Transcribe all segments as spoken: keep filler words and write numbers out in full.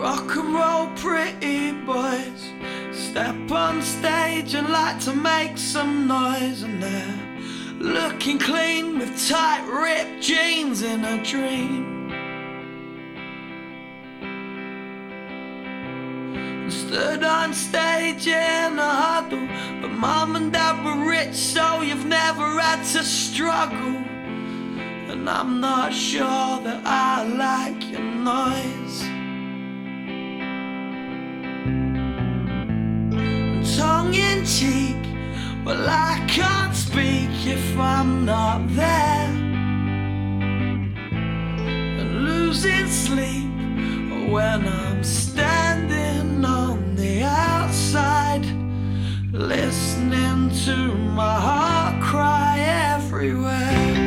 Rock and roll pretty boys step on stage and like to make some noise, and they're looking clean with tight ripped jeans in a dream. And stood on stage in a huddle, but mum and dad were rich, so you've never had to struggle. And I'm not sure that I like your noise. Tongue in cheek, well I can't speak if I'm not there. And losing sleep when I'm standing on the outside, listening to my heart cry everywhere.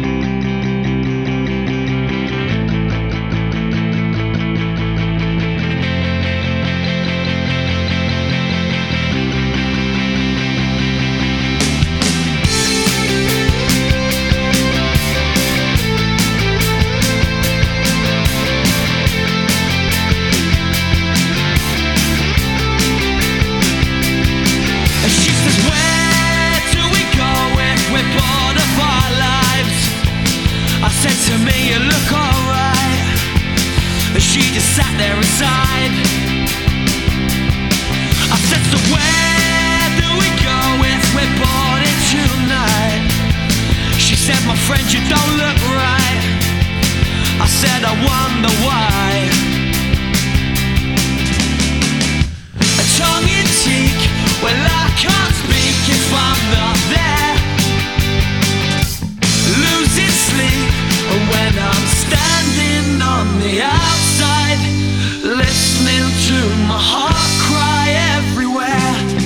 Said to me, you look alright. She just sat there aside. I said, so where do we go if we're born in tonight? She said, my friend, you don't look right. I said, I wonder why. A tongue in cheek, well I can't speak if I'm not there. Losing sleep when I'm standing on the outside, listening to my heart cry everywhere.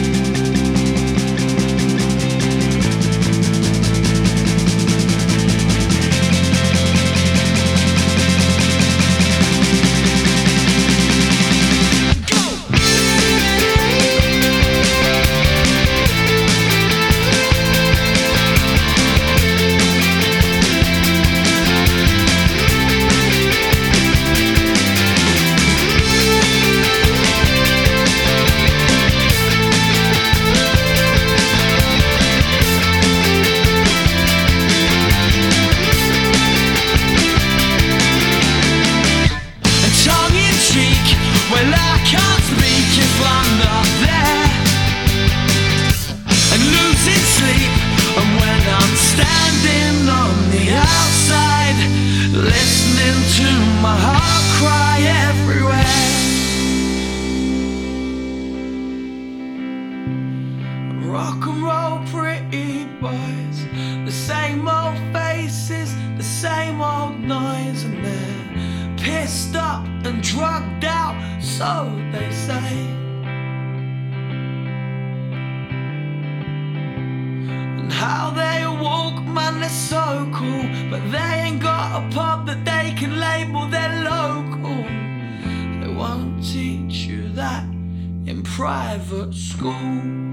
My heart cry everywhere. Rock and roll pretty boys, the same old faces, the same old noise, and they're pissed up and drugged out, so they say. And how they walk, man, they're so cool, but they ain't got a pub that they can label their local. They won't teach you that in private school.